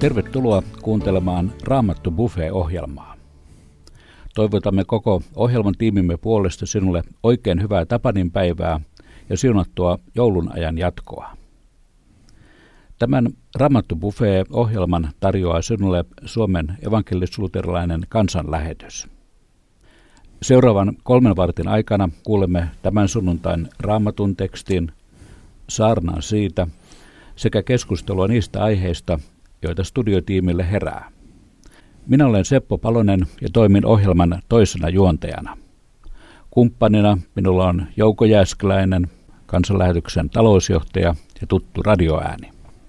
Tervetuloa kuuntelemaan Raamattu Buffet-ohjelmaa. Toivotamme koko ohjelman tiimimme puolesta sinulle oikein hyvää Tapaninpäivää ja siunattua joulun ajan jatkoa. Tämän Raamattu Buffet-ohjelman tarjoaa sinulle Suomen evankelis-luterilainen kansanlähetys. Seuraavan 3 vartin aikana kuulemme tämän sunnuntain Raamatun tekstin, saarnan siitä sekä keskustelua niistä aiheista, joita studiotiimille herää. Minä olen Seppo Palonen ja toimin ohjelman toisena juontajana. Kumppanina minulla on Jouko Jääskeläinen, kansanlähetyksen talousjohtaja ja tuttu radioääni.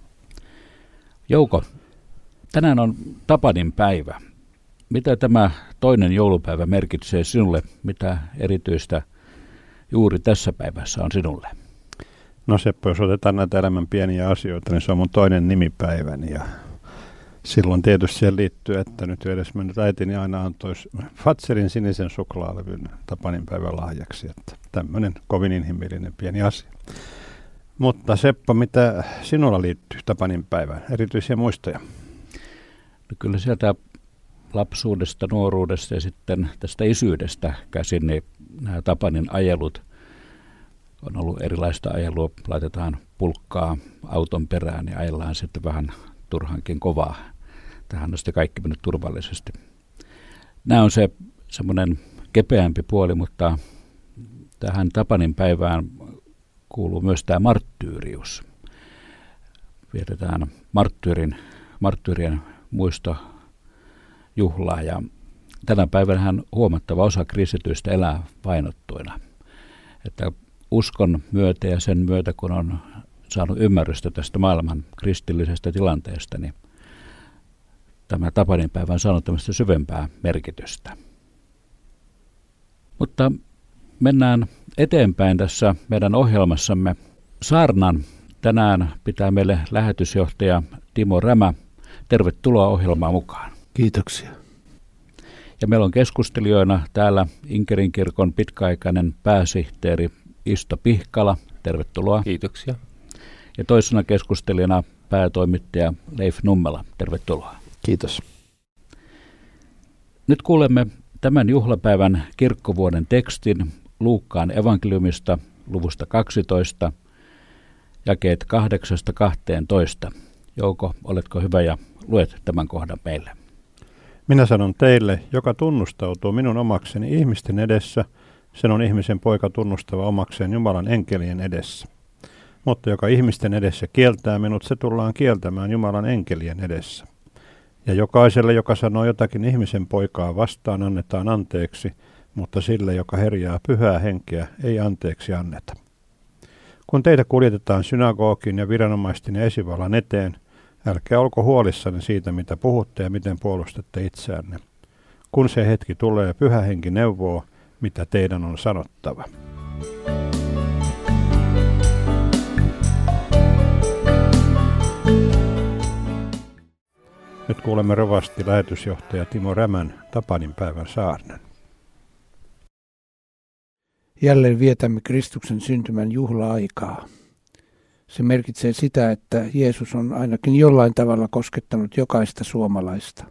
Jouko, tänään on Tapaninpäivä. Mitä tämä toinen joulupäivä merkitsee sinulle? Mitä erityistä juuri tässä päivässä on sinulle? No Seppo, jos otetaan näitä elämän pieniä asioita, niin se on mun toinen nimipäiväni ja silloin tietysti siihen liittyy, että nyt edesmennyt äitini aina antoi Fazerin sinisen suklaalevyn Tapaninpäivän lahjaksi, että tämmöinen kovin inhimillinen pieni asia. Mutta Seppo, mitä sinulla liittyy Tapaninpäivään, erityisiä muistoja? No kyllä sieltä lapsuudesta, nuoruudesta ja sitten tästä isyydestä käsin, niin nämä Tapanin ajelut on ollut erilaista ajelua. Laitetaan pulkkaa auton perään ja ajellaan sitten vähän turhankin kovaa. Tähän on sitten kaikki mennyt turvallisesti. Nämä on se semmoinen kepeämpi puoli, mutta tähän Tapaninpäivään kuuluu myös tämä marttyyrius. Vietetään marttyyrien muistojuhlaa ja tänä päivänä huomattava osa kristityistä elää vainottuina. Että uskon myötä ja sen myötä, kun on saanut ymmärrystä tästä maailman kristillisestä tilanteesta, niin tämä Tapaninpäivä on saanut tämmöistä syvempää merkitystä. Mutta mennään eteenpäin tässä meidän ohjelmassamme. Saarnan tänään pitää meille lähetysjohtaja Timo Rämä. Tervetuloa ohjelmaan mukaan. Kiitoksia. Ja meillä on keskustelijoina täällä Inkerin kirkon pitkäaikainen pääsihteeri Isto Pihkala. Tervetuloa. Kiitoksia. Ja toisena keskustelijana päätoimittaja Leif Nummela. Tervetuloa. Kiitos. Nyt kuulemme tämän juhlapäivän kirkkovuoden tekstin Luukkaan evankeliumista luvusta 12, jakeet 8-12. Jouko, oletko hyvä ja luet tämän kohdan meille? Minä sanon teille, joka tunnustautuu minun omakseni ihmisten edessä, sen on ihmisen poika tunnustava omakseen Jumalan enkelien edessä. Mutta joka ihmisten edessä kieltää minut, se tullaan kieltämään Jumalan enkelien edessä. Ja jokaiselle, joka sanoo jotakin ihmisen poikaa vastaan, annetaan anteeksi, mutta sille, joka herjaa pyhää henkeä, ei anteeksi anneta. Kun teitä kuljetetaan synagogin ja viranomaisten ja esivallan eteen, älkää olko huolissanne siitä, mitä puhutte ja miten puolustatte itseänne. Kun se hetki tulee, pyhä henki neuvoo, mitä teidän on sanottava. Nyt kuulemme rovasti lähetysjohtaja Timo Rämän Tapaninpäivän saarnan. Jälleen vietämme Kristuksen syntymän juhla-aikaa. Se merkitsee sitä, että Jeesus on ainakin jollain tavalla koskettanut jokaista suomalaista.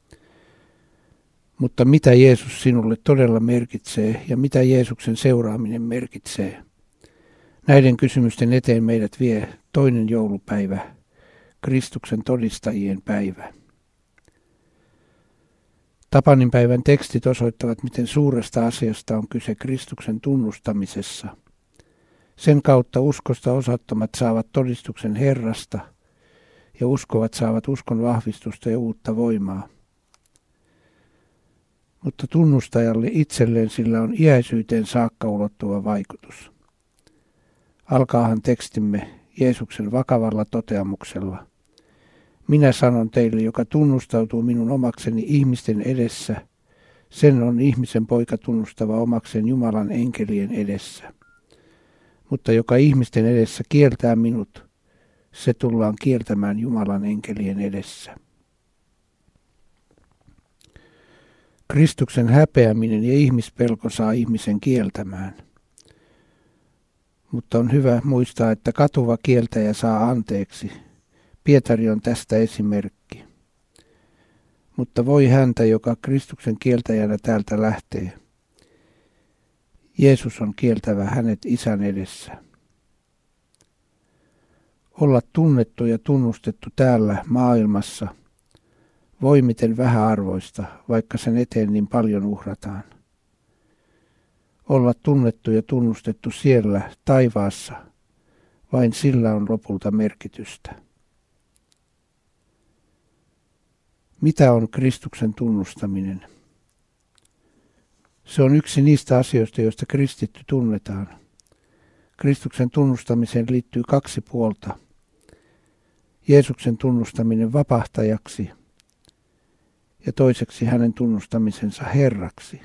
Mutta mitä Jeesus sinulle todella merkitsee ja mitä Jeesuksen seuraaminen merkitsee? Näiden kysymysten eteen meidät vie toinen joulupäivä, Kristuksen todistajien päivä. Tapaninpäivän tekstit osoittavat, miten suuresta asiasta on kyse Kristuksen tunnustamisessa. Sen kautta uskosta osattomat saavat todistuksen Herrasta ja uskovat saavat uskon vahvistusta ja uutta voimaa. Mutta tunnustajalle itselleen sillä on iäisyyteen saakka ulottuva vaikutus. Alkaahan tekstimme Jeesuksen vakavalla toteamuksella. Minä sanon teille, joka tunnustautuu minun omakseni ihmisten edessä, sen on ihmisen poika tunnustava omakseen Jumalan enkelien edessä. Mutta joka ihmisten edessä kieltää minut, se tullaan kieltämään Jumalan enkelien edessä. Kristuksen häpeäminen ja ihmispelko saa ihmisen kieltämään. Mutta on hyvä muistaa, että katuva kieltäjä saa anteeksi. Pietari on tästä esimerkki. mutta voi häntä, joka Kristuksen kieltäjänä täältä lähtee. Jeesus on kieltävä hänet Isän edessä. Olla tunnettu ja tunnustettu täällä maailmassa, voi miten vähäarvoista, vaikka sen eteen niin paljon uhrataan. Olla tunnettu ja tunnustettu siellä taivaassa, vain sillä on lopulta merkitystä. Mitä on Kristuksen tunnustaminen? Se on yksi niistä asioista, joista kristitty tunnetaan. Kristuksen tunnustamiseen liittyy kaksi puolta. Jeesuksen tunnustaminen vapahtajaksi ja toiseksi hänen tunnustamisensa Herraksi.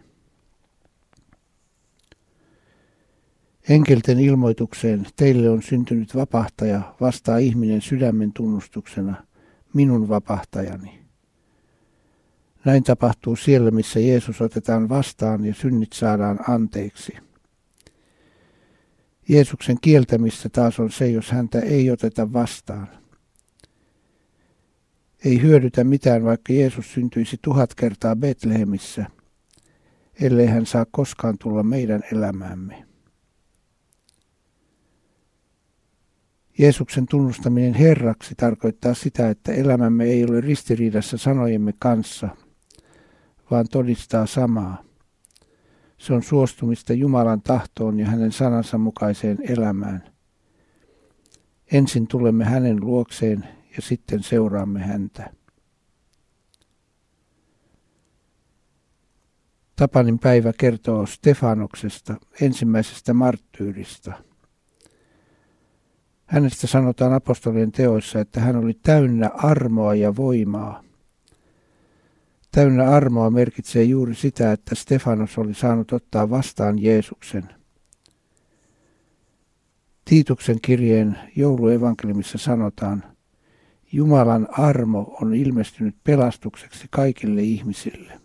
Enkelten ilmoitukseen teille on syntynyt vapahtaja vastaa ihminen sydämen tunnustuksena, minun vapahtajani. Näin tapahtuu siellä, missä Jeesus otetaan vastaan ja synnit saadaan anteeksi. Jeesuksen kieltämistä taas on se, jos häntä ei oteta vastaan. Ei hyödytä mitään, vaikka Jeesus syntyisi 1000 kertaa Betlehemissä, ellei hän saa koskaan tulla meidän elämäämme. Jeesuksen tunnustaminen Herraksi tarkoittaa sitä, että elämämme ei ole ristiriidassa sanojemme kanssa, vaan todistaa samaa. Se on suostumista Jumalan tahtoon ja hänen sanansa mukaiseen elämään. Ensin tulemme hänen luokseen ja sitten seuraamme häntä. Tapanin päivä kertoo Stefanoksesta, ensimmäisestä marttyyristä. Hänestä sanotaan apostolien teoissa, että hän oli täynnä armoa ja voimaa. Täynnä armoa merkitsee juuri sitä, että Stefanos oli saanut ottaa vastaan Jeesuksen. Tiituksen kirjeen jouluevankeliumissa sanotaan, Jumalan armo on ilmestynyt pelastukseksi kaikille ihmisille.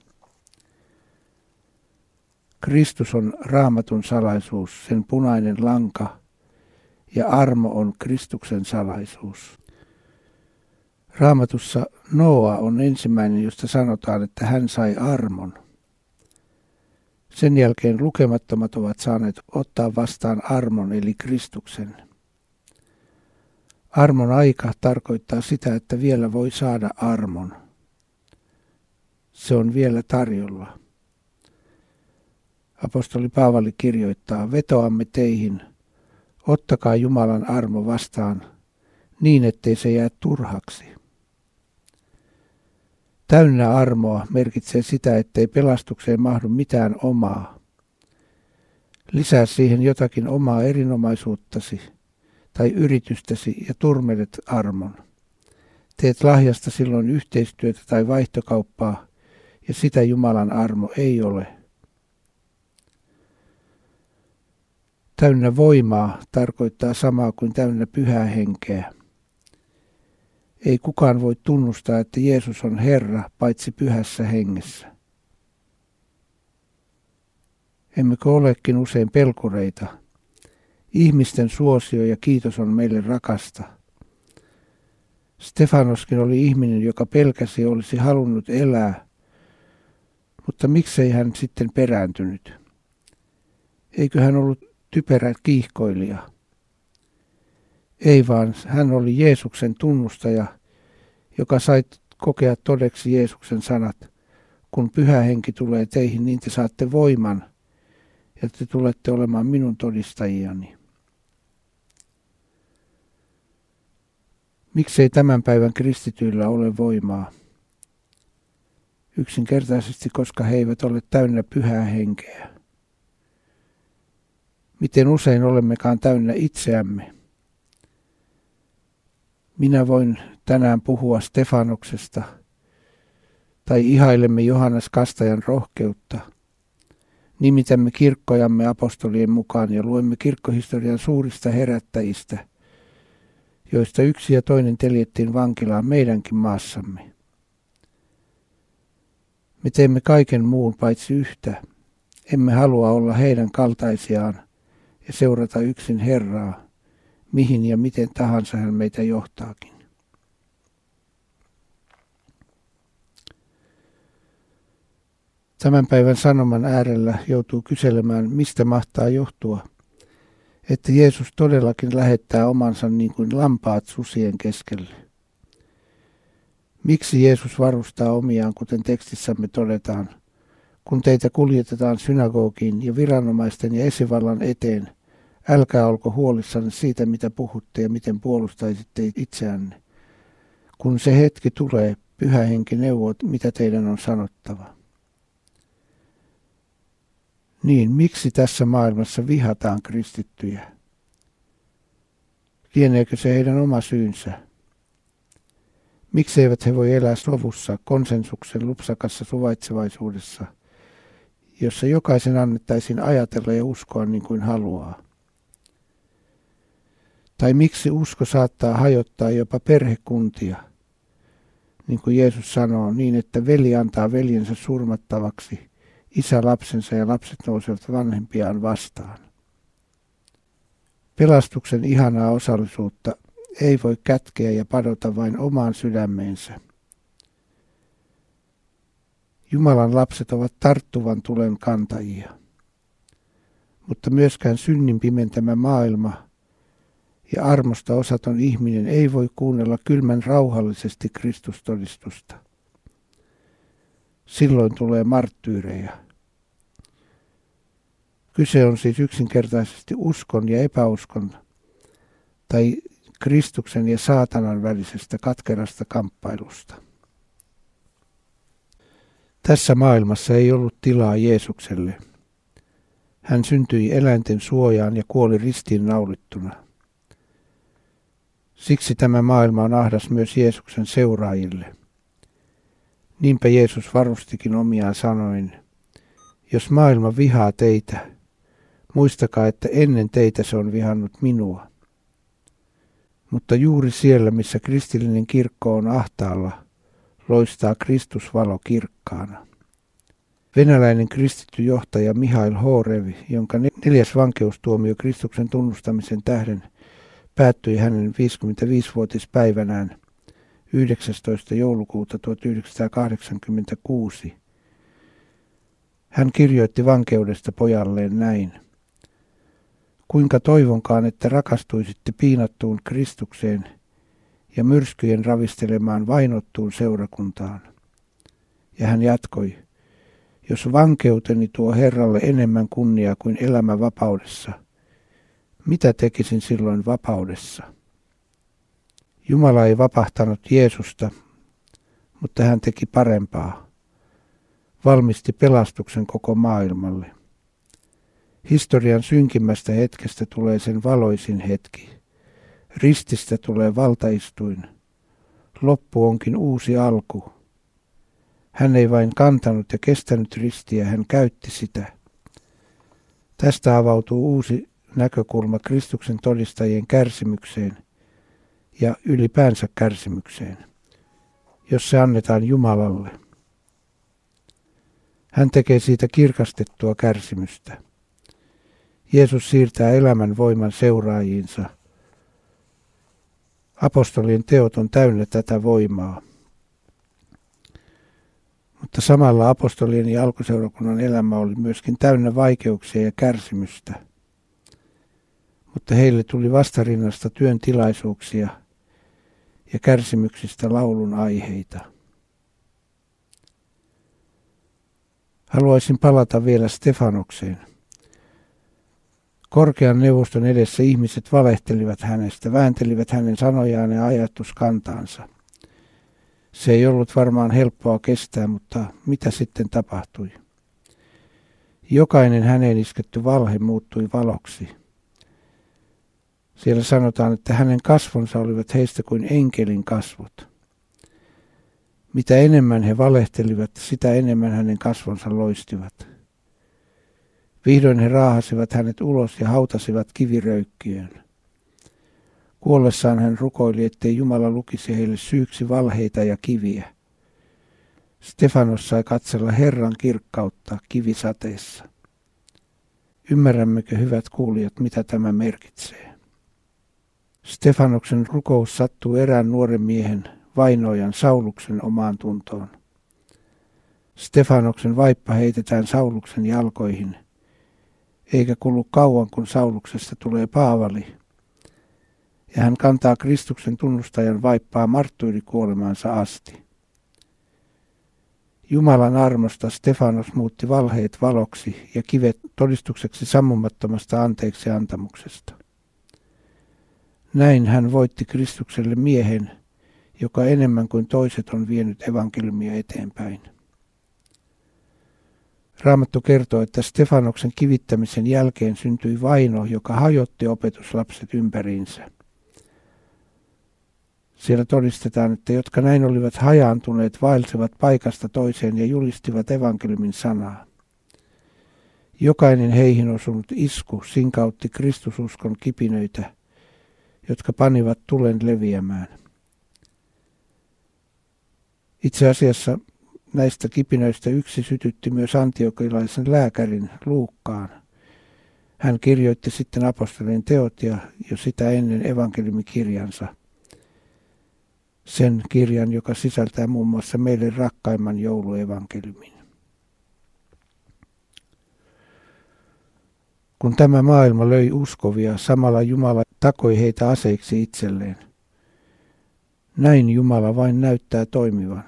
Kristus on Raamatun salaisuus, sen punainen lanka, ja armo on Kristuksen salaisuus. Raamatussa Noa on ensimmäinen, josta sanotaan, että hän sai armon. Sen jälkeen lukemattomat ovat saaneet ottaa vastaan armon eli Kristuksen. Armon aika tarkoittaa sitä, että vielä voi saada armon. Se on vielä tarjolla. Apostoli Paavali kirjoittaa, vetoamme teihin, ottakaa Jumalan armo vastaan niin, ettei se jää turhaksi. Täynnä armoa merkitsee sitä, ettei pelastukseen mahdu mitään omaa. Lisää siihen jotakin omaa erinomaisuuttasi tai yritystäsi ja turmelet armon. Teet lahjasta silloin yhteistyötä tai vaihtokauppaa, ja sitä Jumalan armo ei ole. Täynnä voimaa tarkoittaa samaa kuin täynnä pyhää henkeä. Ei kukaan voi tunnustaa, että Jeesus on Herra, paitsi pyhässä hengessä. Emmekö olekin usein pelkureita? Ihmisten suosio ja kiitos on meille rakasta. Stefanoskin oli ihminen, joka pelkäsi ja olisi halunnut elää, mutta miksei hän sitten perääntynyt? Eikö hän ollut typerä kiihkoilija? Ei vaan, hän oli Jeesuksen tunnustaja, joka sai kokea todeksi Jeesuksen sanat. Kun Pyhä Henki tulee teihin, niin te saatte voiman, ja te tulette olemaan minun todistajiani. Miksei tämän päivän kristityillä ole voimaa? Yksinkertaisesti, koska he eivät ole täynnä Pyhää Henkeä. Miten usein olemmekaan täynnä itseämme? Minä voin tänään puhua Stefanoksesta, tai ihailemme Johannes Kastajan rohkeutta. Nimitämme kirkkojamme apostolien mukaan ja luemme kirkkohistorian suurista herättäjistä, joista yksi ja toinen teljettiin vankilaan meidänkin maassamme. Me teemme kaiken muun paitsi yhtä. Emme halua olla heidän kaltaisiaan ja seurata yksin Herraa, mihin ja miten tahansa hän meitä johtaakin. Tämän päivän sanoman äärellä joutuu kyselemään, mistä mahtaa johtua, että Jeesus todellakin lähettää omansa niin kuin lampaat susien keskelle. Miksi Jeesus varustaa omiaan, kuten tekstissämme todetaan, kun teitä kuljetetaan synagogiin ja viranomaisten ja esivallan eteen, älkää olko huolissanne siitä, mitä puhutte ja miten puolustaisitte itseänne. Kun se hetki tulee, Pyhä Henki neuvoo, mitä teidän on sanottava. Niin, miksi tässä maailmassa vihataan kristittyjä? Lieneekö se heidän oma syynsä? Miksi eivät he voi elää sovussa, konsensuksen lupsakassa suvaitsevaisuudessa, jossa jokaisen annettaisiin ajatella ja uskoa niin kuin haluaa? Tai miksi usko saattaa hajottaa jopa perhekuntia, niin kuin Jeesus sanoo, niin että veli antaa veljensä surmattavaksi, isä lapsensa ja lapset nousevat vanhempiaan vastaan. Pelastuksen ihanaa osallisuutta ei voi kätkeä ja padota vain omaan sydämeensä. Jumalan lapset ovat tarttuvan tulen kantajia, mutta myöskään synnin pimentämä maailma ja armosta osaton ihminen ei voi kuunnella kylmän rauhallisesti Kristustodistusta. Silloin tulee marttyyrejä. Kyse on siis yksinkertaisesti uskon ja epäuskon tai Kristuksen ja saatanan välisestä katkerasta kamppailusta. Tässä maailmassa ei ollut tilaa Jeesukselle. Hän syntyi eläinten suojaan ja kuoli ristiin naulittuna. Siksi tämä maailma on ahdas myös Jeesuksen seuraajille. Niinpä Jeesus varustikin omiaan sanoin, jos maailma vihaa teitä, muistakaa, että ennen teitä se on vihannut minua. Mutta juuri siellä, missä kristillinen kirkko on ahtaalla, loistaa Kristusvalo kirkkaana. Venäläinen kristitty johtaja Mihail Horevi, jonka 4. vankeustuomio Kristuksen tunnustamisen tähden päättyi hänen 55-vuotispäivänään 19. joulukuuta 1986. Hän kirjoitti vankeudesta pojalleen näin. Kuinka toivonkaan, että rakastuisitte piinattuun Kristukseen ja myrskyjen ravistelemaan vainottuun seurakuntaan. Ja hän jatkoi, jos vankeuteni tuo Herralle enemmän kunniaa kuin elämä vapaudessa, mitä tekisin silloin vapaudessa? Jumala ei vapahtanut Jeesusta, mutta hän teki parempaa. Valmisti pelastuksen koko maailmalle. Historian synkimmästä hetkestä tulee sen valoisin hetki. Rististä tulee valtaistuin. Loppu onkin uusi alku. Hän ei vain kantanut ja kestänyt ristiä, hän käytti sitä. Tästä avautuu uusi näkökulma Kristuksen todistajien kärsimykseen ja ylipäänsä kärsimykseen, jos se annetaan Jumalalle. Hän tekee siitä kirkastettua kärsimystä. Jeesus siirtää elämän voiman seuraajiinsa. Apostolien teot on täynnä tätä voimaa. Mutta samalla apostolien ja alkuseurakunnan elämä oli myöskin täynnä vaikeuksia ja kärsimystä. Mutta heille tuli vastarinnasta työn tilaisuuksia ja kärsimyksistä laulun aiheita. Haluaisin palata vielä Stefanokseen. Korkean neuvoston edessä ihmiset valehtelivat hänestä, vääntelivät hänen sanojaan ja ajatuskantaansa. Se ei ollut varmaan helppoa kestää, mutta mitä sitten tapahtui? Jokainen häneen isketty valhe muuttui valoksi. Siellä sanotaan, että hänen kasvonsa olivat heistä kuin enkelin kasvot. Mitä enemmän he valehtelivat, sitä enemmän hänen kasvonsa loistivat. Vihdoin he raahasivat hänet ulos ja hautasivat kiviröykkiöön. Kuollessaan hän rukoili, ettei Jumala lukisi heille syyksi valheita ja kiviä. Stefanos sai katsella Herran kirkkautta kivisateessa. Ymmärrämmekö, hyvät kuulijat, mitä tämä merkitsee? Stefanoksen rukous sattuu erään nuoren miehen, vainoajan Sauluksen omaan tuntoon. Stefanoksen vaippa heitetään Sauluksen jalkoihin, eikä kulu kauan, kun Sauluksesta tulee Paavali, ja hän kantaa Kristuksen tunnustajan vaippaa marttyyrikuolemaansa asti. Jumalan armosta Stefanos muutti valheet valoksi ja kivet todistukseksi sammumattomasta anteeksiantamuksesta. Näin hän voitti Kristukselle miehen, joka enemmän kuin toiset on vienyt evankeliumia eteenpäin. Raamattu kertoo, että Stefanoksen kivittämisen jälkeen syntyi vaino, joka hajotti opetuslapset ympäriinsä. Siellä todistetaan, että jotka näin olivat hajaantuneet, vaelsivat paikasta toiseen ja julistivat evankeliumin sanaa. Jokainen heihin osunut isku sinkautti Kristususkon kipinöitä, jotka panivat tulen leviämään. Itse asiassa näistä kipinöistä yksi sytytti myös antiokilaisen lääkärin Luukkaan. Hän kirjoitti sitten apostolien teot ja jo sitä ennen evankeliumikirjansa. Sen kirjan, joka sisältää muun muassa meille rakkaimman jouluevankeliumin. Kun tämä maailma löi uskovia, samalla Jumala takoi heitä aseiksi itselleen. Näin Jumala vain näyttää toimivan.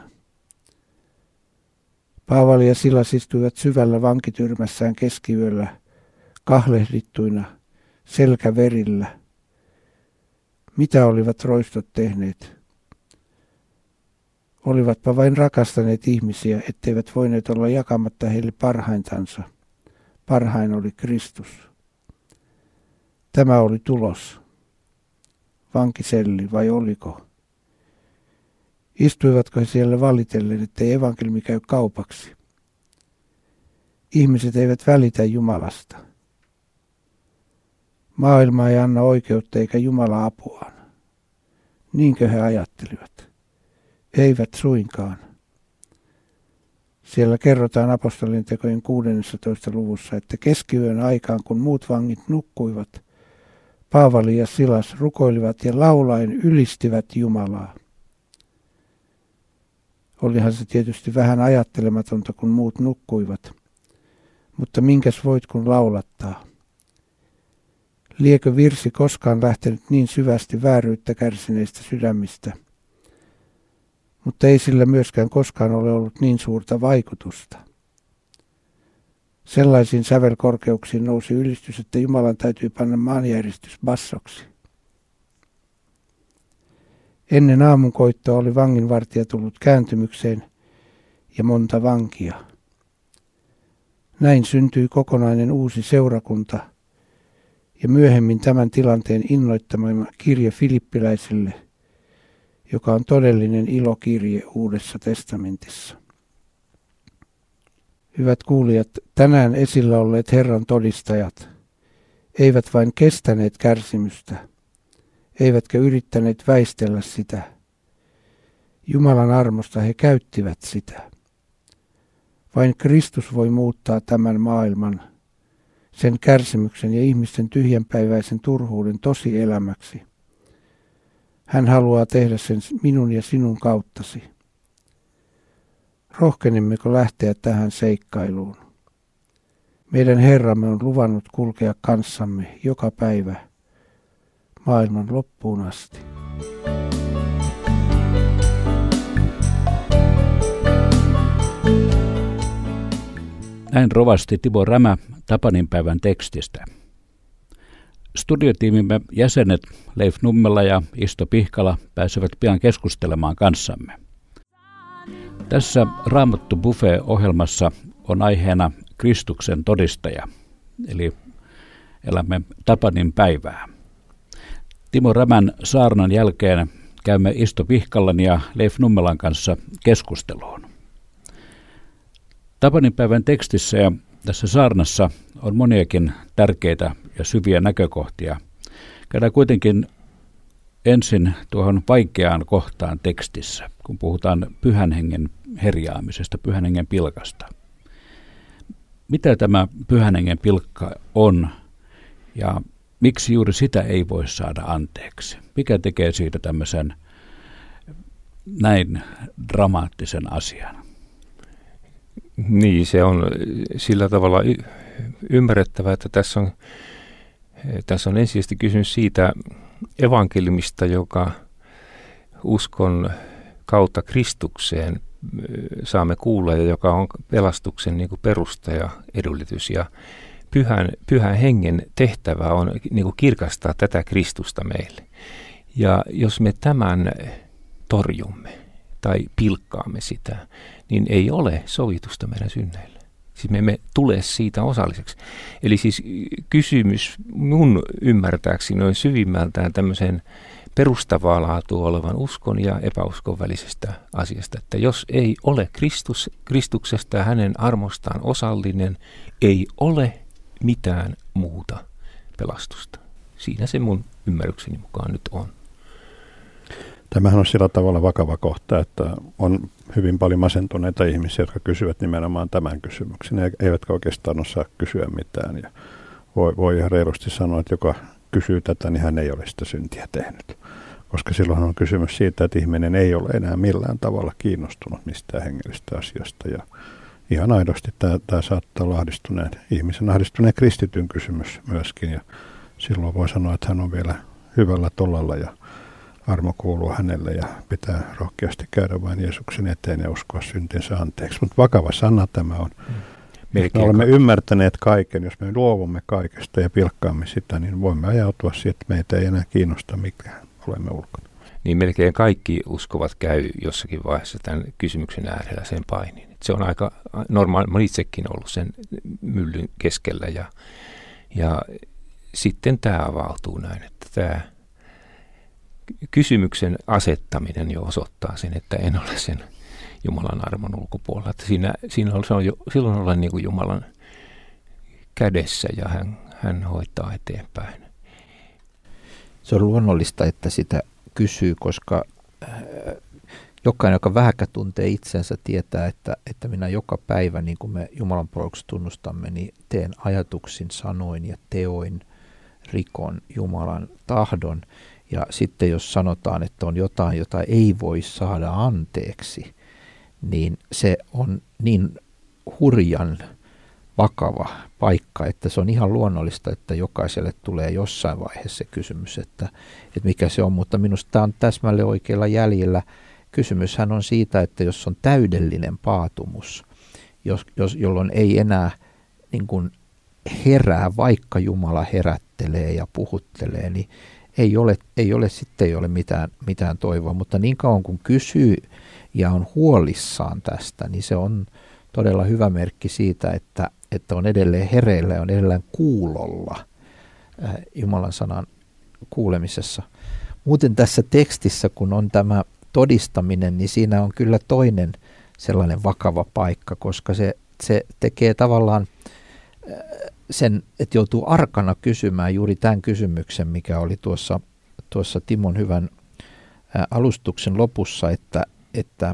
Paavali ja Silas istuivat syvällä vankityrmässään keskiyöllä, kahlehdittuina, selkäverillä. Mitä olivat roistot tehneet? Olivatpa vain rakastaneet ihmisiä, etteivät voineet olla jakamatta heille parhaintansa. Parhain oli Kristus. Tämä oli tulos. Vankiselli vai oliko? Istuivatko he siellä valitellen, ettei evankeliumi käy kaupaksi? Ihmiset eivät välitä Jumalasta. Maailma ei anna oikeutta eikä Jumala apuaan. Niinkö he ajattelivat? Eivät suinkaan. Siellä kerrotaan apostolien tekojen 16. luvussa, että keskiyön aikaan, kun muut vangit nukkuivat, Paavali ja Silas rukoilivat ja laulaen ylistivät Jumalaa. Olihan se tietysti vähän ajattelematonta, kun muut nukkuivat, mutta minkäs voit kun laulattaa? Liekö virsi koskaan lähtenyt niin syvästi vääryyttä kärsineistä sydämistä? Mutta ei sillä myöskään koskaan ole ollut niin suurta vaikutusta. Sellaisiin sävelkorkeuksiin nousi ylistys, että Jumalan täytyy panna maanjäristys bassoksi. Ennen aamunkoittoa oli vanginvartija tullut kääntymykseen ja monta vankia. Näin syntyi kokonainen uusi seurakunta ja myöhemmin tämän tilanteen innoittama kirje filippiläisille, joka on todellinen ilokirje Uudessa testamentissa. Hyvät kuulijat, tänään esillä olleet Herran todistajat eivät vain kestäneet kärsimystä, eivätkä yrittäneet väistellä sitä. Jumalan armosta he käyttivät sitä. Vain Kristus voi muuttaa tämän maailman, sen kärsimyksen ja ihmisten tyhjänpäiväisen turhuuden tosielämäksi. Hän haluaa tehdä sen minun ja sinun kauttasi. Rohkenemmeko lähteä tähän seikkailuun? Meidän Herramme on luvannut kulkea kanssamme joka päivä maailman loppuun asti. Näin rovasti Timo Rämä Tapaninpäivän tekstistä. Studiotiimimme jäsenet Leif Nummela ja Isto Pihkala pääsevät pian keskustelemaan kanssamme. Tässä Raamattu Buffet-ohjelmassa on aiheena Kristuksen todistaja, eli elämme Tapanin päivää. Timo Rämän saarnan jälkeen käymme Isto Pihkalan ja Leif Nummelan kanssa keskusteluun. Tapanin päivän tekstissä ja tässä saarnassa on moniakin tärkeitä ja syviä näkökohtia. Käydään kuitenkin ensin tuohon vaikeaan kohtaan tekstissä, kun puhutaan Pyhän Hengen herjaamisesta, Pyhän Hengen pilkasta. Mitä tämä Pyhän Hengen pilkka on ja miksi juuri sitä ei voi saada anteeksi? Mikä tekee siitä tämmöisen näin dramaattisen asian? Niin, se on sillä tavalla ymmärrettävää, että tässä on ensisijaisesti kysymys siitä evankeliumista, joka uskon kautta Kristukseen saamme kuulla ja joka on pelastuksen niin kuin perusta ja edellytys. Ja pyhän hengen tehtävä on niin kuin kirkastaa tätä Kristusta meille. Ja jos me tämän torjumme tai pilkkaamme sitä, niin ei ole sovitusta meidän synneille. Siis me emme tule siitä osalliseksi. Eli siis kysymys mun ymmärtääkseni noin syvimmältään tämmöisen perustavaa laatua olevan uskon ja epäuskon välisestä asiasta, että jos ei ole Kristuksesta ja hänen armostaan osallinen, ei ole mitään muuta pelastusta. Siinä se mun ymmärrykseni mukaan nyt on. Tämähän on sillä tavalla vakava kohta, että on hyvin paljon masentuneita ihmisiä, jotka kysyvät nimenomaan tämän kysymyksen, eivätkä oikeastaan osaa kysyä mitään. Ja voi ihan reilusti sanoa, että joka kysyy tätä, niin hän ei ole sitä syntiä tehnyt. Koska silloin on kysymys siitä, että ihminen ei ole enää millään tavalla kiinnostunut mistään hengellistä asioista. Ja ihan aidosti tämä saattaa olla ihmisen ahdistuneen kristityn kysymys myöskin. Ja silloin voi sanoa, että hän on vielä hyvällä tolalla ja armo kuuluu hänelle ja pitää rohkeasti käydä vain Jeesuksen eteen ja uskoa syntinsä anteeksi. Mutta vakava sana tämä on. Me olemme ymmärtäneet kaiken. Jos me luovumme kaikesta ja pilkkaamme sitä, niin voimme ajautua siihen, että meitä ei enää kiinnosta mikään. Olemme ulkona. Niin melkein kaikki uskovat käy jossakin vaiheessa tämän kysymyksen äärellä sen painin. Se on aika normaali. Mä olen itsekin ollut sen myllyn keskellä ja sitten tämä avautuu näin, että tämä kysymyksen asettaminen jo osoittaa sen, että en ole sen Jumalan armon ulkopuolella. Että silloin ollaan niin kuin Jumalan kädessä ja hän hoitaa eteenpäin. Se on luonnollista, että sitä kysyy, koska jokainen, joka vähäkä tuntee itsensä, tietää, että minä joka päivä, niin kuin me Jumalan palveluksessa tunnustamme, niin teen ajatuksin, sanoin ja teoin, rikon Jumalan tahdon. Ja sitten jos sanotaan, että on jotain, jota ei voi saada anteeksi, niin se on niin hurjan vakava paikka, että se on ihan luonnollista, että jokaiselle tulee jossain vaiheessa se kysymys, että mikä se on. Mutta minusta tämä on täsmälleen oikealla jäljellä. Kysymyshän on siitä, että jos on täydellinen paatumus, jolloin ei enää niin kuin herää, vaikka Jumala herättelee ja puhuttelee, niin ei ole mitään toivoa, mutta niin kauan kun kysyy ja on huolissaan tästä, niin se on todella hyvä merkki siitä, että on edelleen hereillä ja on edelleen kuulolla Jumalan sanan kuulemisessa. Muuten tässä tekstissä, kun on tämä todistaminen, niin siinä on kyllä toinen sellainen vakava paikka, koska se tekee tavallaan sen, että joutuu arkana kysymään juuri tämän kysymyksen, mikä oli tuossa Timon hyvän alustuksen lopussa, että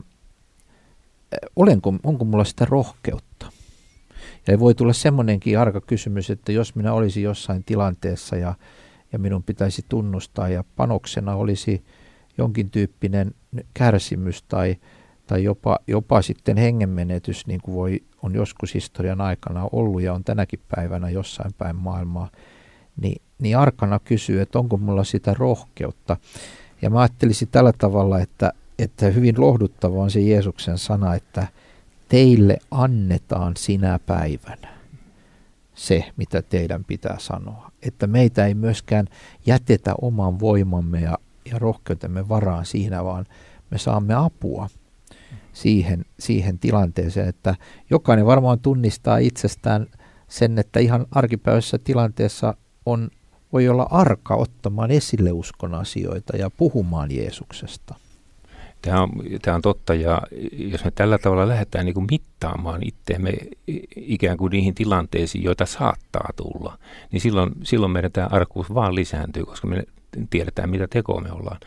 onko mulla sitä rohkeutta. Ja voi tulla semmoinenkin arka kysymys, että jos minä olisin jossain tilanteessa ja minun pitäisi tunnustaa ja panoksena olisi jonkin tyyppinen kärsimys tai jopa sitten hengenmenetys, niin kuin on joskus historian aikana ollut ja on tänäkin päivänä jossain päin maailmaa, niin arkana kysyy, että onko mulla sitä rohkeutta. Ja mä ajattelisin tällä tavalla, että hyvin lohduttava on se Jeesuksen sana, että teille annetaan sinä päivänä se, mitä teidän pitää sanoa. Että meitä ei myöskään jätetä oman voimamme ja rohkeutemme varaan siinä, vaan me saamme apua siihen tilanteeseen, että jokainen varmaan tunnistaa itsestään sen, että ihan arkipäiväisessä tilanteessa voi olla arka ottamaan esille uskon asioita ja puhumaan Jeesuksesta. Tämä on totta, ja jos me tällä tavalla lähdetään niin kuin mittaamaan itseämme ikään kuin niihin tilanteisiin, joita saattaa tulla, niin silloin meidän tämä arkuus vaan lisääntyy, koska me tiedetään, mitä tekoa me ollaan.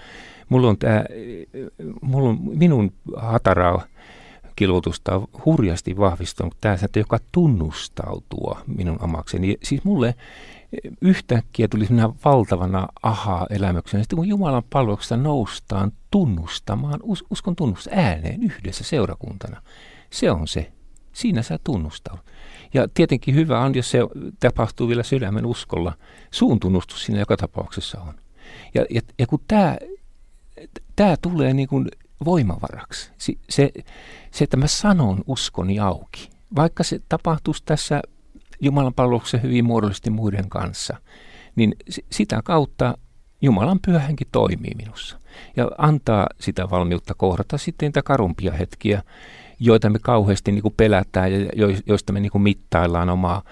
Minun hataraa kilvoitusta on hurjasti vahvistunut tämä, että joka tunnustautua minun omakseni. Siis mulle yhtäkkiä tuli sellainen valtavana aha-elämyksenä, sitten kun Jumalan palveluksesta noustaan tunnustamaan, uskon tunnustus ääneen yhdessä seurakuntana. Se siinä sä tunnustaudut. Ja tietenkin hyvä on, jos se tapahtuu vielä sydämen uskolla. Suun tunnustus siinä joka tapauksessa on. Ja kun tämä tulee niin kuin voimavaraksi, se, että mä sanon uskoni auki, vaikka se tapahtuisi tässä Jumalan palveluksessa hyvin muodollisesti muiden kanssa, niin sitä kautta Jumalan Pyhä Henki toimii minussa ja antaa sitä valmiutta kohdata sitten niitä karumpia hetkiä, joita me kauheasti niin kuin pelätään ja joista me niin kuin mittaillaan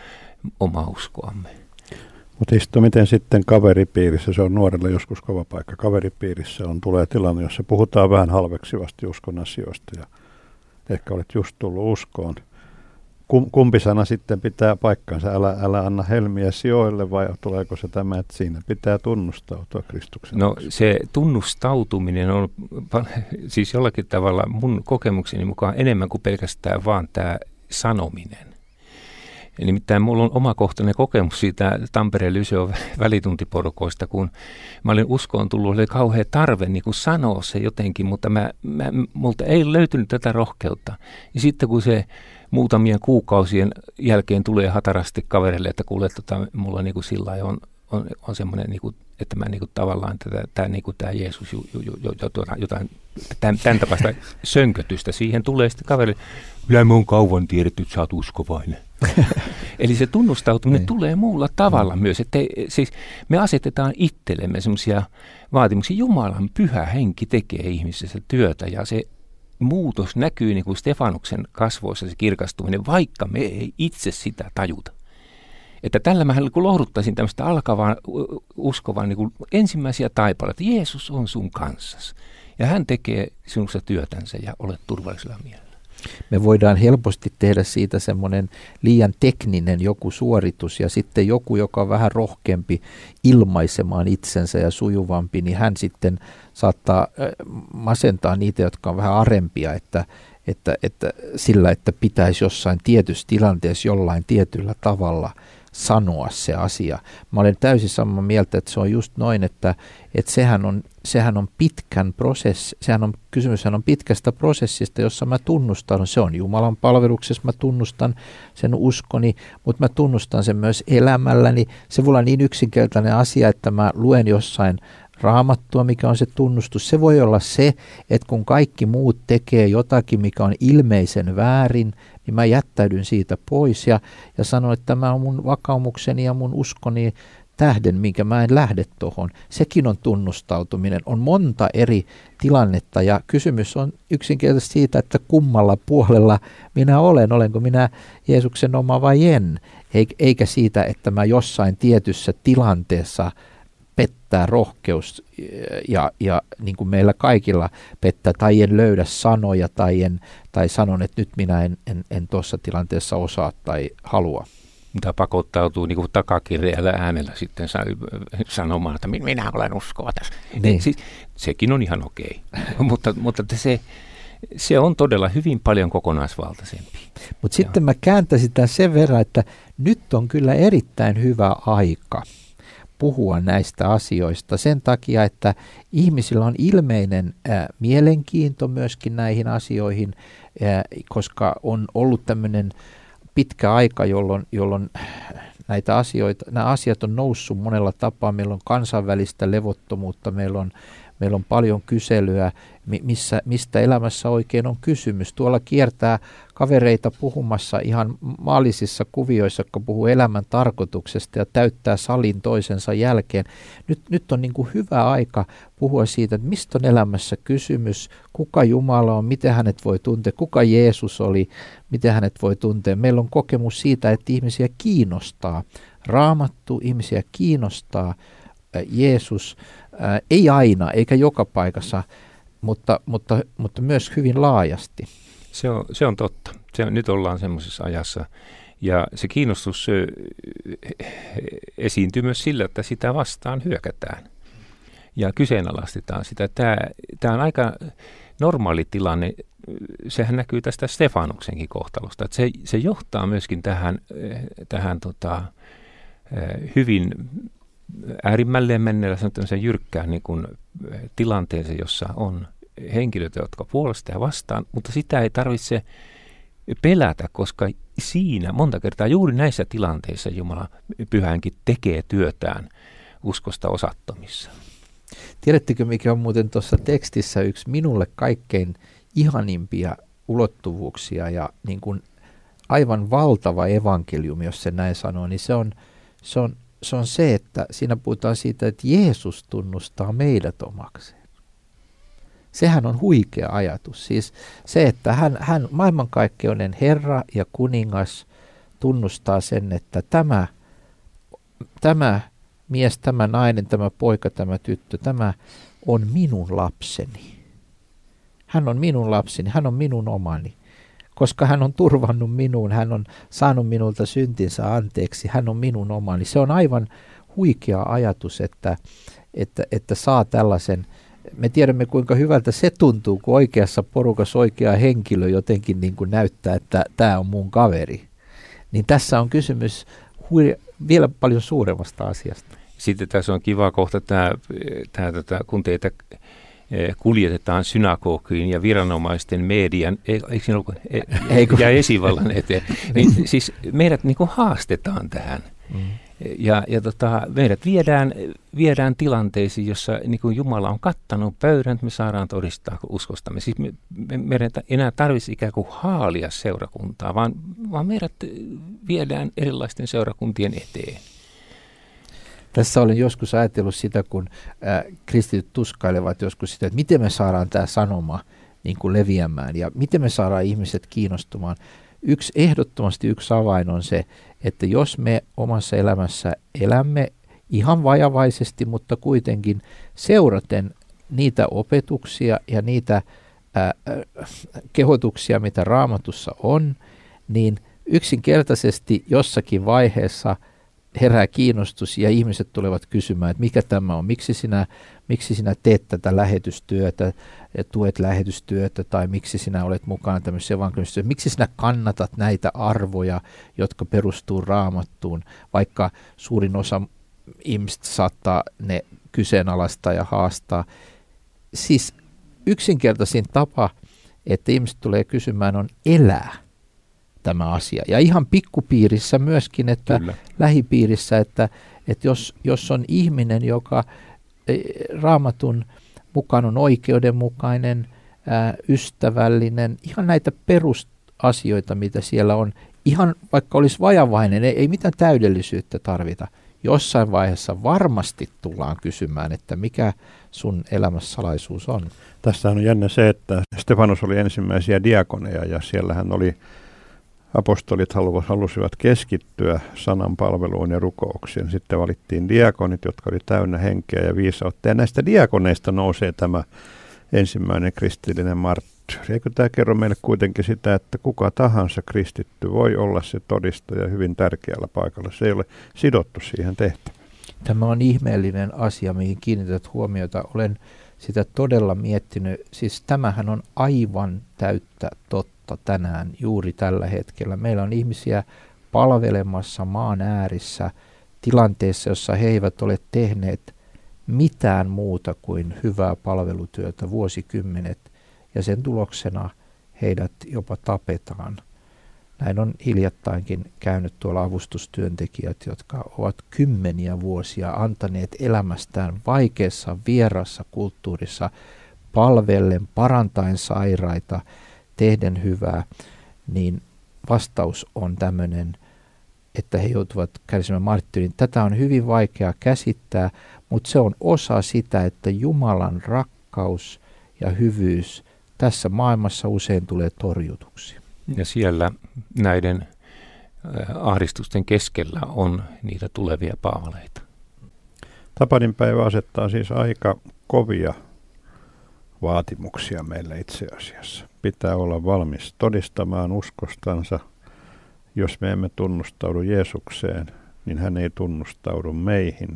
omaa uskoamme. Mutta Isto, miten sitten kaveripiirissä, se on nuorelle joskus kova paikka, kaveripiirissä tulee tilanne, jossa puhutaan vähän halveksivasti uskon asioista ja ehkä olet just tullut uskoon. Kumpi sana sitten pitää paikkansa? Älä anna helmiä sijoille, vai tuleeko se tämä, että siinä pitää tunnustautua Kristuksen? No se tunnustautuminen on siis jollakin tavalla mun kokemukseni mukaan enemmän kuin pelkästään vaan tämä sanominen. Nimittäin mulla on omakohtainen kokemus siitä Tampereen Lyseon välituntiporukoista, kun mä olin uskoon tullut, oli kauhea tarve niin kuin sanoa se jotenkin, mutta multa ei löytynyt tätä rohkeutta. Ja sitten kun se muutamien kuukausien jälkeen tulee hatarasti kaverille, että kuule, mulla niin kuin sillä on semmoinen, niin kuin, että mä niin kuin tavallaan tämä Jeesus, jotain tämän tapaista sönkötystä siihen tulee sitten kaverille. Kyllä me on kauan tiedetty, että sä oot uskovainen. Eli se tunnustautuminen tulee muulla tavalla myös. Että siis me asetetaan itsellemme semmoisia vaatimuksia. Jumalan Pyhä Henki tekee ihmisessä työtä ja se muutos näkyy niin kuin Stefanuksen kasvoissa, se kirkastuminen, vaikka me ei itse sitä tajuta. Että tällä mä lohduttaisin tämmöistä alkavaa uskovan niin kuin ensimmäisiä taipaleita. Jeesus on sun kanssasi ja hän tekee sinussa työtänsä ja olet turvallisella mielellä. Me voidaan helposti tehdä siitä semmoinen liian tekninen joku suoritus ja sitten joku, joka on vähän rohkeampi ilmaisemaan itsensä ja sujuvampi, niin hän sitten saattaa masentaa niitä, jotka on vähän arempia, että sillä, että pitäisi jossain tietyssä tilanteessa jollain tietyllä tavalla sanoa se asia. Mä olen täysin samaa mieltä, että se on just noin, että sehän on pitkän prosessi, kysymyshän on pitkästä prosessista, jossa mä tunnustan, se on Jumalan palveluksessa, mä tunnustan sen uskoni, mutta mä tunnustan sen myös elämälläni. Se voi olla niin yksinkertainen asia, että mä luen jossain Raamattua, mikä on se tunnustus. Se voi olla se, että kun kaikki muut tekee jotakin, mikä on ilmeisen väärin, niin mä jättäydyn siitä pois ja sanon, että tämä on mun vakaumukseni ja mun uskoni tähden, minkä mä en lähde tuohon. Sekin on tunnustautuminen. On monta eri tilannetta ja kysymys on yksinkertaisesti siitä, että kummalla puolella minä olen. Olenko minä Jeesuksen oma vai en? Eikä siitä, että mä jossain tietyssä tilanteessa pettää rohkeus ja niin kuin meillä kaikilla pettää tai en löydä sanoja tai sanon, että nyt minä en tuossa tilanteessa osaa tai halua. Mutta pakottautuu niin kuin takakirjailla äänellä sitten sanomaan, että minä olen uskova tässä. Niin. Siis, sekin on ihan okei, mutta se on todella hyvin paljon kokonaisvaltaisempi. Mutta sitten mä kääntäisin tämän sen verran, että nyt on kyllä erittäin hyvä aika puhua näistä asioista sen takia, että ihmisillä on ilmeinen mielenkiinto myöskin näihin asioihin, koska on ollut tämmöinen pitkä aika, jolloin nämä asiat on noussut monella tapaa. Meillä on kansainvälistä levottomuutta, meillä on paljon kyselyä, mistä elämässä oikein on kysymys. Tuolla kiertää kavereita puhumassa ihan maallisissa kuvioissa, jotka puhuu elämän tarkoituksesta ja täyttää salin toisensa jälkeen. Nyt on niin kuin hyvä aika puhua siitä, että mistä on elämässä kysymys, kuka Jumala on, miten hänet voi tuntea, kuka Jeesus oli, miten hänet voi tuntea. Meillä on kokemus siitä, että ihmisiä kiinnostaa Raamattu, ihmisiä kiinnostaa Jeesus, ei aina eikä joka paikassa, mutta myös hyvin laajasti. Se on totta. Nyt ollaan semmoisessa ajassa. Ja se kiinnostus esiintyy myös sillä, että sitä vastaan hyökätään ja kyseenalaistetaan sitä. Tämä on aika normaali tilanne. Sehän näkyy tästä Stefanuksenkin kohtalosta. Että se johtaa myöskin tähän hyvin äärimmälleen menneellä sen jyrkkään niin kuin tilanteeseen, jossa on henkilöitä, jotka puolesta ja vastaan, mutta sitä ei tarvitse pelätä, koska siinä monta kertaa juuri näissä tilanteissa Jumala pyhänkin tekee työtään uskosta osattomissa. Tiedättekö, mikä on muuten tuossa tekstissä yksi minulle kaikkein ihanimpia ulottuvuuksia ja niin kuin aivan valtava evankeliumi, jos se näin sanoo, niin se on se, että siinä puhutaan siitä, että Jeesus tunnustaa meidät omakseen. Sehän on huikea ajatus. Siis se, että hän maailmankaikkeuden Herra ja kuningas tunnustaa sen, että tämä mies, tämä nainen, tämä poika, tämä tyttö, tämä on minun lapseni. Hän on minun lapseni, hän on minun omani. Koska hän on turvannut minuun, hän on saanut minulta syntinsä anteeksi, hän on minun omani. Se on aivan huikea ajatus, että saa tällaisen. Me tiedämme, kuinka hyvältä se tuntuu, kun oikeassa porukassa oikea henkilö jotenkin niin kuin näyttää, että tämä on mun kaveri. Niin tässä on kysymys vielä paljon suuremmasta asiasta. Sitten tässä on kiva kohta kun teitä kuljetetaan synagogiin ja viranomaisten median ja esivallan eteen. Niin, siis meidät niin kuin haastetaan tähän. Ja meidät viedään tilanteisiin, jossa niin kuin Jumala on kattanut pöydän, että me saadaan todistaa uskostamme. Siis meidän ei enää tarvitsisi ikään kuin haalia seurakuntaa, vaan meidät viedään erilaisten seurakuntien eteen. Tässä olen joskus ajatellut sitä, kun kristityt tuskailevat joskus sitä, että miten me saadaan tämä sanoma niin kuin leviämään ja miten me saadaan ihmiset kiinnostumaan. Ehdottomasti yksi avain on se, että jos me omassa elämässä elämme ihan vajavaisesti, mutta kuitenkin seuraten niitä opetuksia ja niitä kehotuksia, mitä Raamatussa on, niin yksinkertaisesti jossakin vaiheessa herää kiinnostus ja ihmiset tulevat kysymään, että mikä tämä on, miksi sinä teet tätä lähetystyötä, tuet lähetystyötä tai miksi sinä olet mukana tämmöisessä evankeliumissa, miksi sinä kannatat näitä arvoja, jotka perustuu Raamattuun, vaikka suurin osa ihmistä saattaa ne kyseenalaistaa ja haastaa. Siis yksinkertaisin tapa, että ihmiset tulee kysymään, on elää tämä asia. Ja ihan pikkupiirissä myöskin, että kyllä, lähipiirissä, että jos on ihminen, joka Raamatun mukaan on oikeudenmukainen, ystävällinen, ihan näitä perusasioita, mitä siellä on, ihan vaikka olisi vajavainen, ei mitään täydellisyyttä tarvita. Jossain vaiheessa varmasti tullaan kysymään, että mikä sun elämässalaisuus on. Tässä on jännä se, että Stefanus oli ensimmäisiä diakoneja ja siellähän oli apostolit halusivat keskittyä sanan palveluun ja rukouksiin. Sitten valittiin diakonit, jotka oli täynnä henkeä ja viisautta. Ja näistä diakoneista nousee tämä ensimmäinen kristillinen marttyyri. Eikö tämä kerro meille kuitenkin sitä, että kuka tahansa kristitty voi olla se todistaja hyvin tärkeällä paikalla. Se ei ole sidottu siihen tehtävään. Tämä on ihmeellinen asia, mihin kiinnität huomiota. Olen sitä todella miettinyt. Siis tämähän on aivan täyttä totta tänään juuri tällä hetkellä. Meillä on ihmisiä palvelemassa maan äärissä tilanteessa, jossa he eivät ole tehneet mitään muuta kuin hyvää palvelutyötä vuosikymmenet, ja sen tuloksena heidät jopa tapetaan. Näin on hiljattainkin käynyt tuolla avustustyöntekijät, jotka ovat kymmeniä vuosia antaneet elämästään vaikeassa vierassa kulttuurissa palvellen, parantaen sairaita, tehden hyvää, niin vastaus on tämmöinen, että he joutuvat kärsimään marttyyrin. Tätä on hyvin vaikea käsittää, mutta se on osa sitä, että Jumalan rakkaus ja hyvyys tässä maailmassa usein tulee torjutuksi. Ja siellä näiden ahdistusten keskellä on niitä tulevia paavaleita. Tapaninpäivä asettaa siis aika kovia vaatimuksia meille itse asiassa. Pitää olla valmis todistamaan uskostansa. Jos me emme tunnustaudu Jeesukseen, niin hän ei tunnustaudu meihin.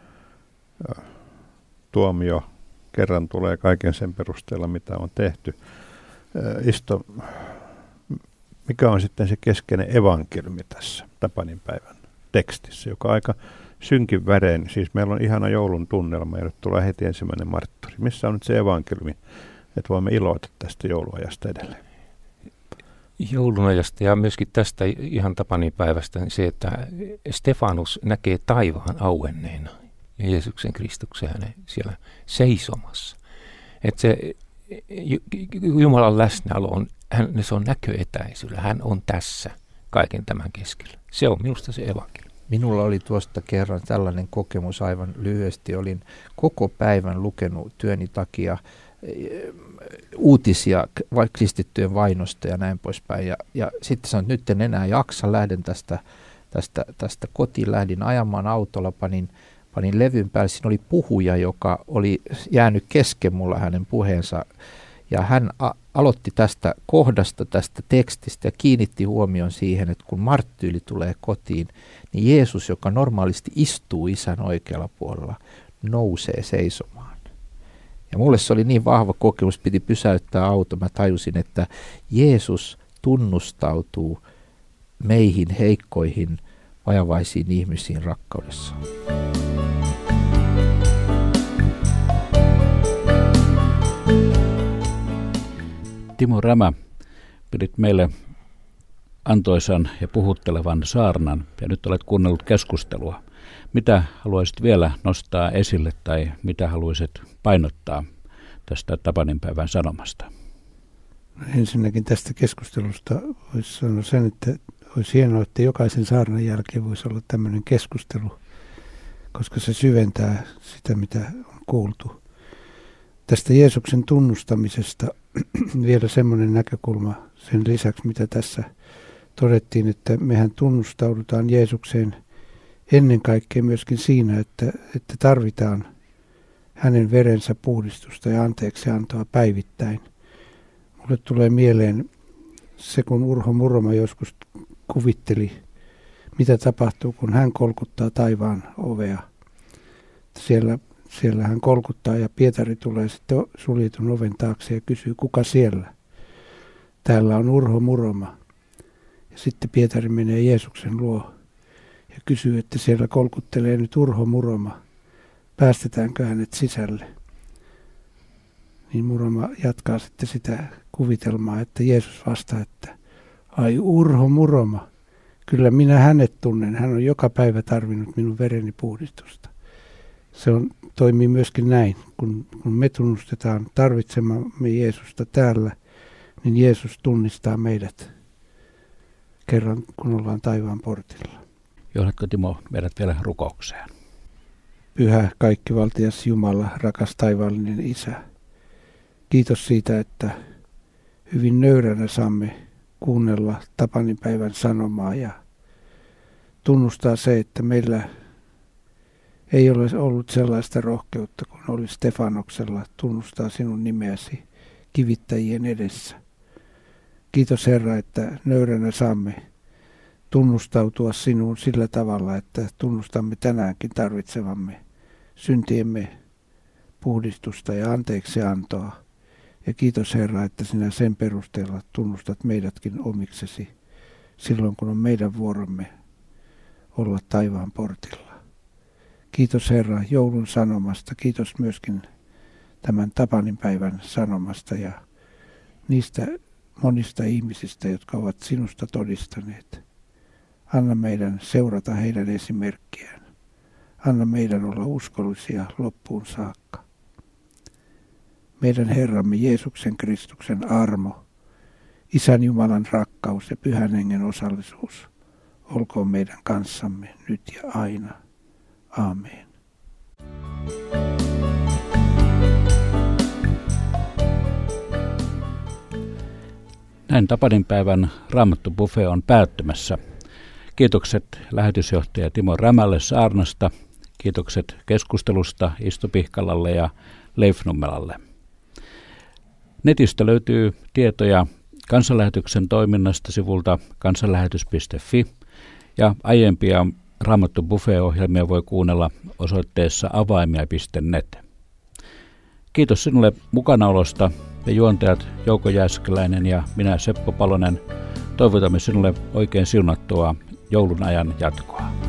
Tuomio kerran tulee kaiken sen perusteella, mitä on tehty. Isto, mikä on sitten se keskeinen evankeliumi tässä tapaninpäivän tekstissä, joka aika synkin värein, siis meillä on ihana joulun tunnelma ja nyt tulee heti ensimmäinen martturi. Missä on nyt se evankeliumi, että voimme iloita tästä jouluajasta edelleen? joulunajasta ja myöskin tästä ihan tapaninpäivästä se, että Stefanus näkee taivaan auenneena ja Jeesuksen Kristuksen hänen siellä seisomassa. Että se Jumalan läsnäolo on, se on näköetäisyydellä. Hän on tässä kaiken tämän keskellä. Se on minusta se evankeliumi. Minulla oli tuosta kerran tällainen kokemus aivan lyhyesti. Olin koko päivän lukenut työni takia uutisia kristittyjen vainosta ja näin poispäin. Ja sitten sanoin, että nyt en enää jaksa, lähden tästä kotiin, lähdin ajamaan autolla, panin levyn päälle. Siinä oli puhuja, joka oli jäänyt kesken mulla hänen puheensa. Ja hän aloitti tästä kohdasta, tästä tekstistä ja kiinnitti huomion siihen, että kun marttyyli tulee kotiin, niin Jeesus, joka normaalisti istuu Isän oikealla puolella, nousee seisomaan. Ja mulle se oli niin vahva kokemus, piti pysäyttää auto. Mä tajusin, että Jeesus tunnustautuu meihin heikkoihin, vajavaisiin ihmisiin rakkaudessaan. Timo Rämä, pidit meille antoisan ja puhuttelevan saarnan ja nyt olet kuunnellut keskustelua. Mitä haluaisit vielä nostaa esille tai mitä haluaisit painottaa tästä tapaninpäivän sanomasta? Ensinnäkin tästä keskustelusta voisi sanoa sen, että olisi hienoa, että jokaisen saarnan jälkeen voisi olla tämmöinen keskustelu, koska se syventää sitä, mitä on kuultu. Tästä Jeesuksen tunnustamisesta vielä semmoinen näkökulma sen lisäksi, mitä tässä todettiin, että mehän tunnustaudutaan Jeesukseen ennen kaikkea myöskin siinä, että tarvitaan hänen verensä puhdistusta ja anteeksiantoa päivittäin. Mulle tulee mieleen se, kun Urho Muroma joskus kuvitteli, mitä tapahtuu, kun hän kolkuttaa taivaan ovea. Siellä hän kolkuttaa ja Pietari tulee sitten suljetun oven taakse ja kysyy, kuka siellä? Täällä on Urho Muroma. Ja sitten Pietari menee Jeesuksen luo ja kysyy, että siellä kolkuttelee nyt Urho Muroma. Päästetäänkö hänet sisälle? Niin Muroma jatkaa sitten sitä kuvitelmaa, että Jeesus vastaa, että ai Urho Muroma, kyllä minä hänet tunnen. Hän on joka päivä tarvinnut minun vereni puhdistusta. Toimii myöskin näin, kun me tunnustetaan tarvitsemamme Jeesusta täällä, niin Jeesus tunnistaa meidät kerran, kun ollaan taivaan portilla. Johdatko Timo meidät vielä rukoukseen? Pyhä kaikkivaltias Jumala, rakas taivaallinen Isä, kiitos siitä, että hyvin nöyränä saamme kuunnella tapaninpäivän sanomaa ja tunnustaa se, että meillä ei ole ollut sellaista rohkeutta kuin oli Stefanoksella tunnustaa sinun nimeäsi kivittäjien edessä. Kiitos Herra, että nöyränä saamme tunnustautua sinuun sillä tavalla, että tunnustamme tänäänkin tarvitsevamme syntiemme puhdistusta ja anteeksiantoa. Ja kiitos Herra, että sinä sen perusteella tunnustat meidätkin omiksesi silloin, kun on meidän vuoromme olla taivaan portilla. Kiitos Herra joulun sanomasta, kiitos myöskin tämän tapaninpäivän sanomasta ja niistä monista ihmisistä, jotka ovat sinusta todistaneet. Anna meidän seurata heidän esimerkkiään. Anna meidän olla uskollisia loppuun saakka. Meidän Herramme Jeesuksen Kristuksen armo, Isän Jumalan rakkaus ja Pyhän Hengen osallisuus olkoon meidän kanssamme nyt ja aina. Aamen. Näin tapaninpäivän Raamattu-buffet on päättymässä. Kiitokset lähetysjohtaja Timo Rämälle saarnasta. Kiitokset keskustelusta Isto Pihkalalle ja Leif Nummelalle. Netistä löytyy tietoja Kansanlähetyksen toiminnasta sivulta kansanlähetys.fi ja aiempia Raamattu-buffet-ohjelmia voi kuunnella osoitteessa avaimia.net. Kiitos sinulle mukanaolosta ja juontajat Jouko Jääskeläinen ja minä Seppo Palonen toivotamme sinulle oikein siunattua joulun ajan jatkoa.